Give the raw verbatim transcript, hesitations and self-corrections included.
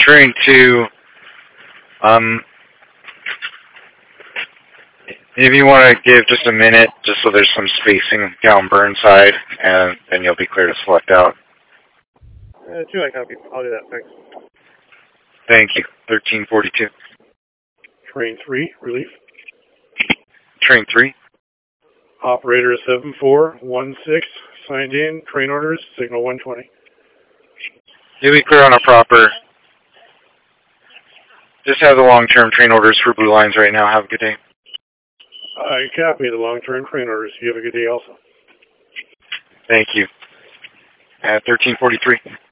Train two, um, if you want to give just a minute, just so there's some spacing down Burnside, and then you'll be clear to select out. Uh, two, I copy. I'll do that. Thanks. Thank you. thirteen forty-two. Train three, relief. Train three. Operator seven four one six, signed in. Train orders, signal one twenty. You'll be clear on a proper. Just have the long-term train orders for Blue Lines right now. Have a good day. I copy the long-term train orders. You have a good day also. Thank you. At thirteen forty-three.